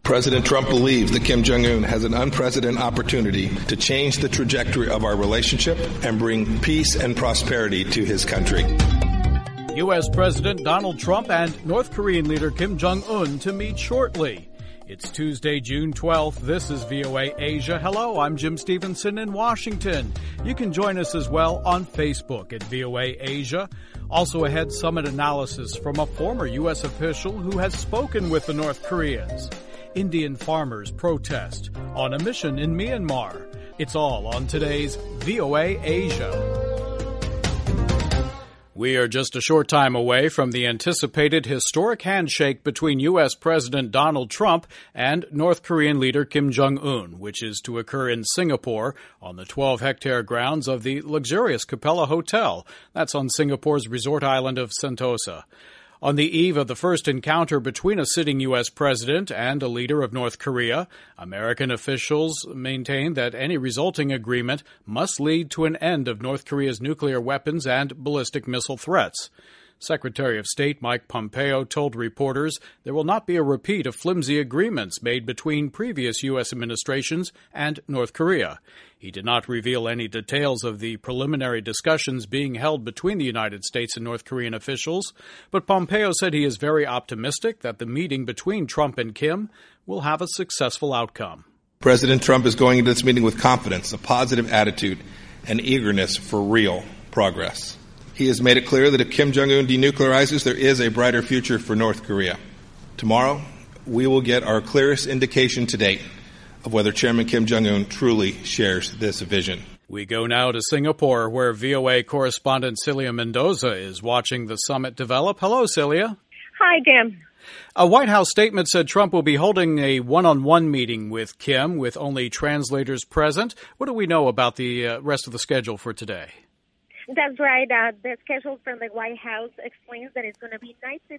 President Trump believes that Kim Jong-un has an unprecedented opportunity to change the trajectory of our relationship and bring peace and prosperity to his country. U.S. President Donald Trump and North Korean leader Kim Jong-un to meet shortly. It's Tuesday, June 12th. This is VOA Asia. Hello, I'm Jim Stevenson in Washington. You can join us as well on Facebook at VOA Asia. Also ahead, summit analysis from a former U.S. official who has spoken with the North Koreans. Indian farmers protest on a mission in Myanmar. It's all on today's VOA Asia. We are just a short time away from the anticipated historic handshake between U.S. President Donald Trump and North Korean leader Kim Jong-un, which is to occur in Singapore on the 12-hectare grounds of the luxurious Capella Hotel. That's on Singapore's resort island of Sentosa. On the eve of the first encounter between a sitting U.S. president and a leader of North Korea, American officials maintain that any resulting agreement must lead to an end of North Korea's nuclear weapons and ballistic missile threats. Secretary of State Mike Pompeo told reporters there will not be a repeat of flimsy agreements made between previous U.S. administrations and North Korea. He did not reveal any details of the preliminary discussions being held between the United States and North Korean officials, but Pompeo said he is very optimistic that the meeting between Trump and Kim will have a successful outcome. President Trump is going into this meeting with confidence, a positive attitude, and eagerness for real progress. He has made it clear that if Kim Jong-un denuclearizes, there is a brighter future for North Korea. Tomorrow, we will get our clearest indication to date of whether Chairman Kim Jong-un truly shares this vision. We go now to Singapore, where VOA correspondent Celia Mendoza is watching the summit develop. Hello, Celia. Hi, Jim. A White House statement said Trump will be holding a one-on-one meeting with Kim with only translators present. What do we know about the rest of the schedule for today? That's right. The schedule from the White House explains that it's going to be 9:15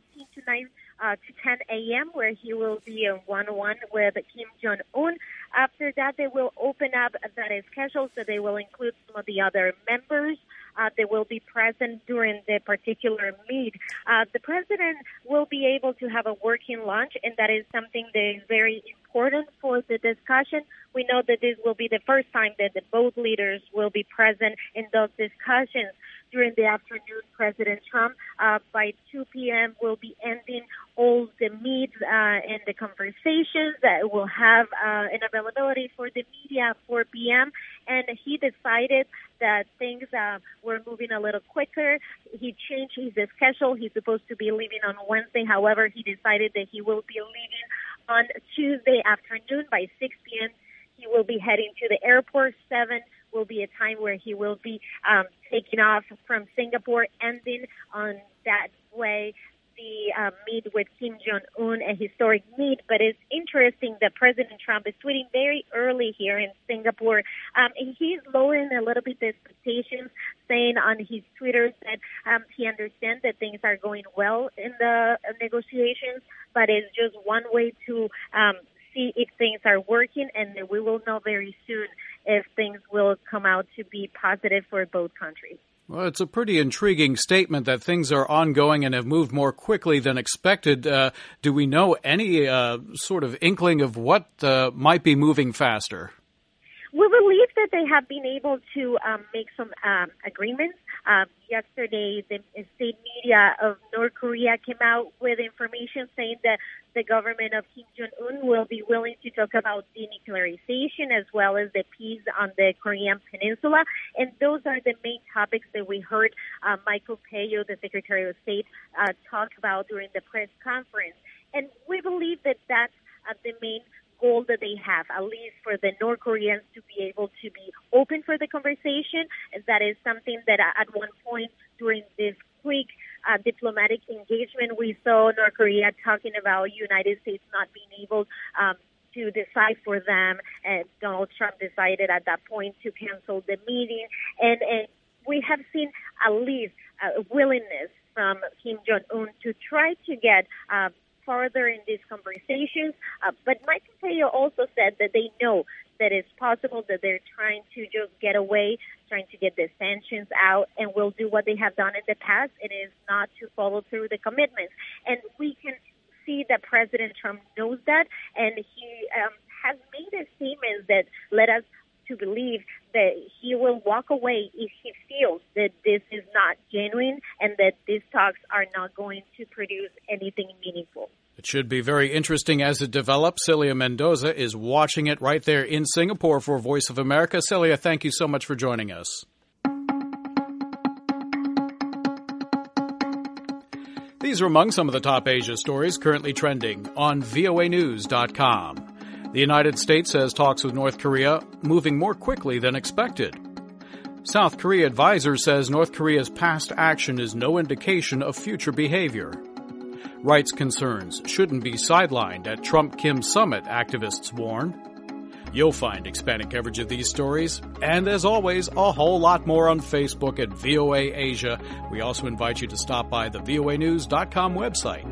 to 10 a.m., where he will be a one-on-one with Kim Jong-un. After that, they will open up that schedule, so they will include some of the other members. They will be present during the particular meet. The president will be able to have a working lunch, and that is something that is very important for the discussion. We know that this will be the first time that both leaders will be present in those discussions. During the afternoon, President Trump, by 2 p.m., will be ending all the meets and the conversations that will have an availability for the media at 4 p.m. And he decided that things were moving a little quicker. He changed his schedule. He's supposed to be leaving on Wednesday. However, he decided that he will be leaving on Tuesday afternoon by 6 p.m. He will be heading to the airport. 7 will be a time where he will be taking off from Singapore, ending on that way the meet with Kim Jong-un, a historic meet. But it's interesting that President Trump is tweeting very early here in Singapore. And he's lowering a little bit the expectations, saying on his Twitter that he understands that things are going well in the negotiations, but it's just one way to see if things are working, and we will know very soon if things will come out to be positive for both countries. Well, it's a pretty intriguing statement that things are ongoing and have moved more quickly than expected. Do we know any sort of inkling of what might be moving faster? We believe that they have been able to make some agreements. Yesterday, the state media of North Korea came out with information saying that the government of Kim Jong-un will be willing to talk about denuclearization as well as the peace on the Korean Peninsula. And those are the main topics that we heard Mike Pompeo, the Secretary of State, talk about during the press conference. And we believe that that's the main goal that they have, at least for the North Koreans to be able to be open for the conversation. That is something that at one point during this quick diplomatic engagement, we saw North Korea talking about United States not being able to decide for them. And Donald Trump decided at that point to cancel the meeting. And we have seen at least a willingness from Kim Jong-un to try to get further in these conversations. But Mike Pompeo also said that they know that it's possible that they're trying to just get away, trying to get the sanctions out, and will do what they have done in the past. It is not to follow through the commitments. And we can see that President Trump knows that, and he has made a statement that led us to believe that he will walk away if he feels that this is not genuine and that these talks are not going to produce anything meaningful. It should be very interesting as it develops. Celia Mendoza is watching it right there in Singapore for Voice of America. Celia, thank you so much for joining us. These are among some of the top Asia stories currently trending on voanews.com. The United States says talks with North Korea moving more quickly than expected. South Korea advisor says North Korea's past action is no indication of future behavior. Rights concerns shouldn't be sidelined at Trump-Kim summit, activists warn. You'll find expanded coverage of these stories, and as always, a whole lot more on Facebook at VOA Asia. We also invite you to stop by the voanews.com website.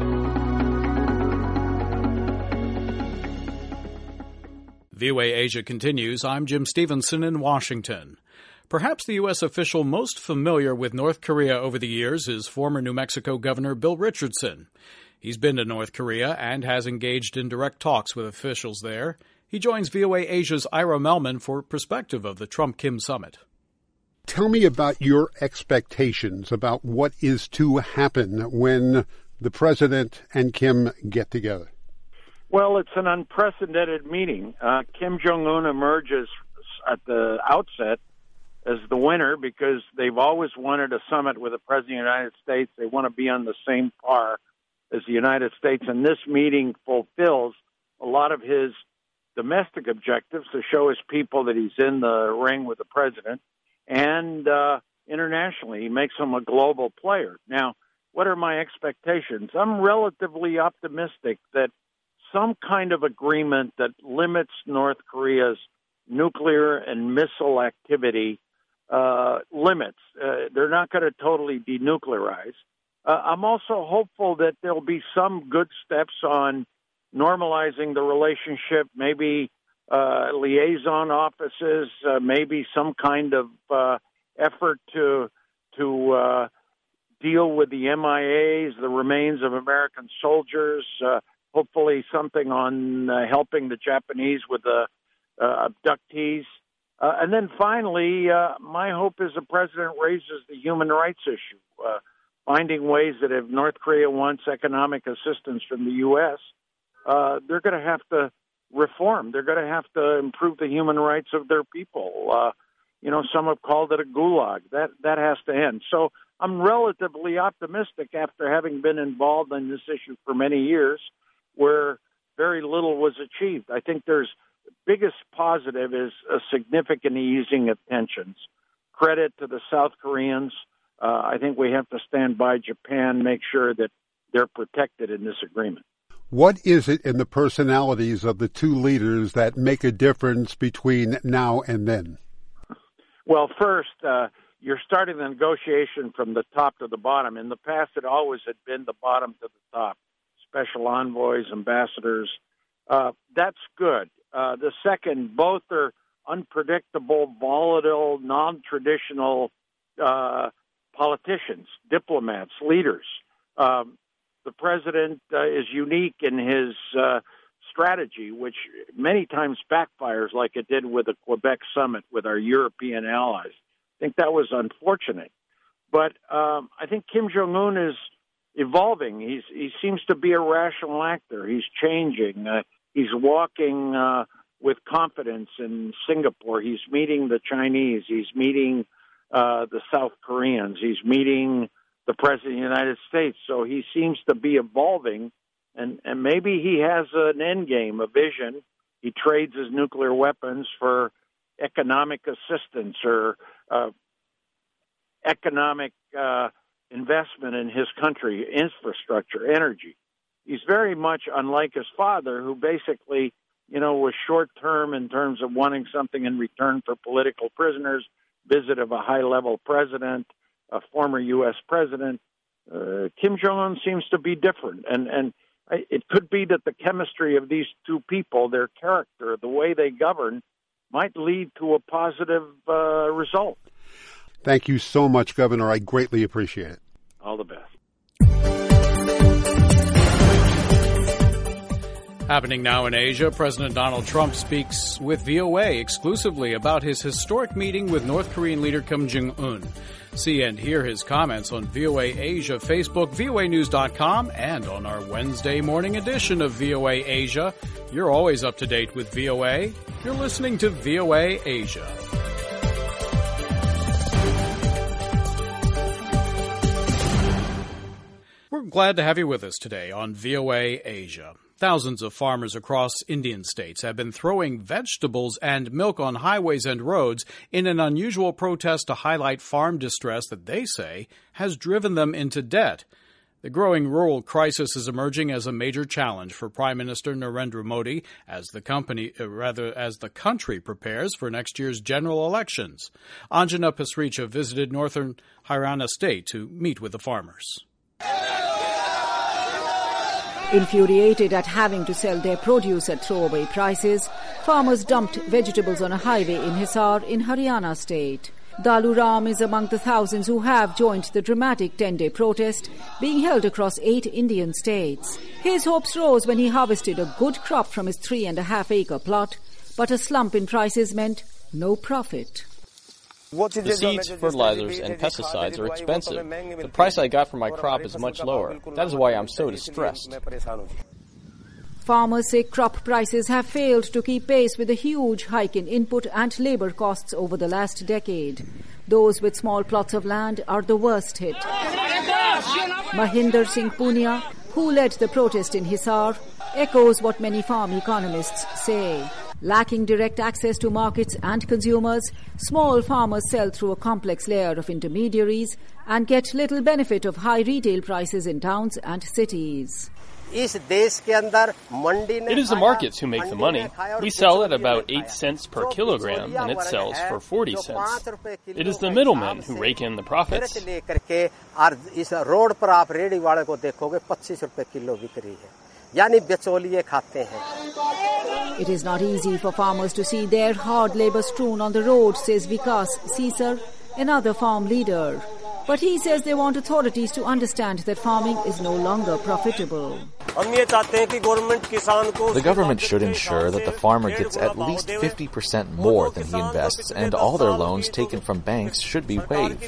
VOA Asia continues. I'm Jim Stevenson in Washington. Perhaps the U.S. official most familiar with North Korea over the years is former New Mexico Governor Bill Richardson. He's been to North Korea and has engaged in direct talks with officials there. He joins VOA Asia's Ira Melman for perspective of the Trump-Kim summit. Tell me about your expectations about what is to happen when the president and Kim get together. Well, it's an unprecedented meeting. Kim Jong-un emerges at the outset as the winner because they've always wanted a summit with the President of the United States. They want to be on the same par as the United States, and this meeting fulfills a lot of his domestic objectives to show his people that he's in the ring with the president, and internationally, he makes him a global player. Now, what are my expectations? I'm relatively optimistic that some kind of agreement that limits North Korea's nuclear and missile activity limits. They're not going to totally denuclearize. I'm also hopeful that there'll be some good steps on normalizing the relationship, maybe liaison offices, maybe some kind of effort to deal with the MIAs, the remains of American soldiers, hopefully something on helping the Japanese with the abductees. And then finally, my hope is the president raises the human rights issue, finding ways that if North Korea wants economic assistance from the U.S., they're going to have to reform. They're going to have to improve the human rights of their people. Some have called it a gulag. That has to end. So I'm relatively optimistic after having been involved in this issue for many years where very little was achieved. I think the biggest positive is a significant easing of tensions. Credit to the South Koreans. I think we have to stand by Japan, make sure that they're protected in this agreement. What is it in the personalities of the two leaders that make a difference between now and then? Well, first, you're starting the negotiation from the top to the bottom. In the past, it always had been the bottom to the top. Special envoys, ambassadors. That's good. The second, both are unpredictable, volatile, non-traditional politicians, diplomats, leaders. The president is unique in his strategy, which many times backfires like it did with the Quebec summit with our European allies. I think that was unfortunate. But I think Kim Jong-un is evolving. He seems to be a rational actor. He's changing. He's walking with confidence in Singapore. He's meeting the Chinese. He's meeting the South Koreans. He's meeting the President of the United States. So he seems to be evolving, and maybe he has an end game, a vision. He trades his nuclear weapons for economic assistance or economic investment in his country, infrastructure, energy. He's very much unlike his father, who basically, was short-term in terms of wanting something in return for political prisoners, visit of a high-level president, a former U.S. president. Kim Jong-un seems to be different, and it could be that the chemistry of these two people, their character, the way they govern, might lead to a positive result. Thank you so much, Governor. I greatly appreciate it. All the best. Happening now in Asia, President Donald Trump speaks with VOA exclusively about his historic meeting with North Korean leader Kim Jong-un. See and hear his comments on VOA Asia Facebook, voanews.com, and on our Wednesday morning edition of VOA Asia. You're always up to date with VOA. You're listening to VOA Asia. We're glad to have you with us today on VOA Asia. Thousands of farmers across Indian states have been throwing vegetables and milk on highways and roads in an unusual protest to highlight farm distress that they say has driven them into debt. The growing rural crisis is emerging as a major challenge for Prime Minister Narendra Modi as the country prepares for next year's general elections. Anjana Pasricha visited northern Haryana state to meet with the farmers. Infuriated at having to sell their produce at throwaway prices, farmers dumped vegetables on a highway in Hisar in Haryana state. Dalu Ram is among the thousands who have joined the dramatic 10-day protest being held across 8 Indian states. His hopes rose when he harvested a good crop from his 3.5-acre plot, but a slump in prices meant no profit. The seeds, fertilizers, and pesticides are expensive. The price I got for my crop is much lower. That is why I'm so distressed. Farmers say crop prices have failed to keep pace with a huge hike in input and labor costs over the last decade. Those with small plots of land are the worst hit. Mahinder Singh Punia, who led the protest in Hisar, echoes what many farm economists say. Lacking direct access to markets and consumers, small farmers sell through a complex layer of intermediaries and get little benefit of high retail prices in towns and cities. It is the markets who make the money. We sell at about 8 cents per kilogram and it sells for 40 cents. It is the middlemen who rake in the profits. It is not easy for farmers to see their hard labor strewn on the road, says Vikas Sisar, another farm leader. But he says they want authorities to understand that farming is no longer profitable. The government should ensure that the farmer gets at least 50% more than he invests, and all their loans taken from banks should be waived.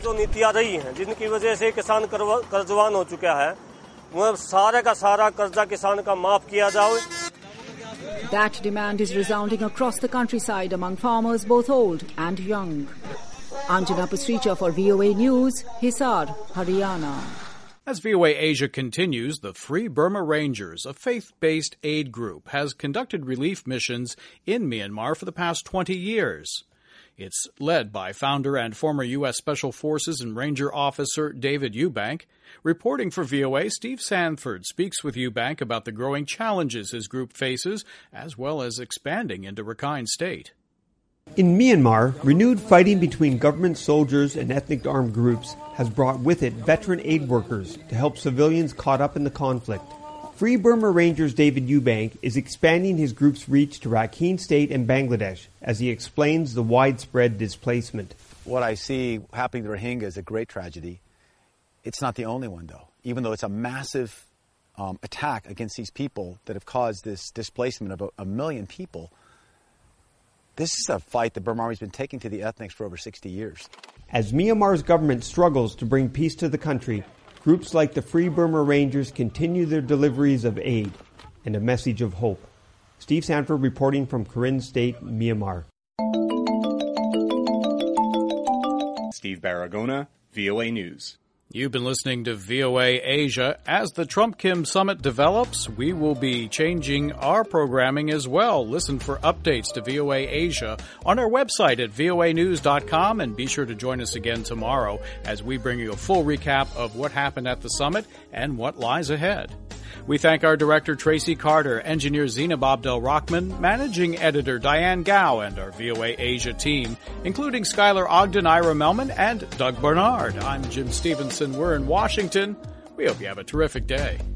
That demand is resounding across the countryside among farmers both old and young. Anjana Pasricha for VOA News, Hisar, Haryana. As VOA Asia continues, the Free Burma Rangers, a faith-based aid group, has conducted relief missions in Myanmar for the past 20 years. It's led by founder and former U.S. Special Forces and Ranger officer David Eubank. Reporting for VOA, Steve Sanford speaks with Eubank about the growing challenges his group faces, as well as expanding into Rakhine State. In Myanmar, renewed fighting between government soldiers and ethnic armed groups has brought with it veteran aid workers to help civilians caught up in the conflict. Free Burma Rangers David Eubank is expanding his group's reach to Rakhine State and Bangladesh as he explains the widespread displacement. What I see happening to Rohingya is a great tragedy. It's not the only one, though. Even though it's a massive attack against these people that have caused this displacement of a million people, this is a fight the Burma Army's been taking to the ethnics for over 60 years. As Myanmar's government struggles to bring peace to the country, groups like the Free Burma Rangers continue their deliveries of aid and a message of hope. Steve Sanford reporting from Karen State, Myanmar. Steve Baragona, VOA News. You've been listening to VOA Asia. As the Trump-Kim summit develops, we will be changing our programming as well. Listen for updates to VOA Asia on our website at voanews.com, and be sure to join us again tomorrow as we bring you a full recap of what happened at the summit and what lies ahead. We thank our director, Tracy Carter, engineer Zainab Abdel-Rahman, managing editor Diane Gao, and our VOA Asia team, including Skylar Ogden, Ira Melman, and Doug Bernard. I'm Jim Stevenson. We're in Washington. We hope you have a terrific day.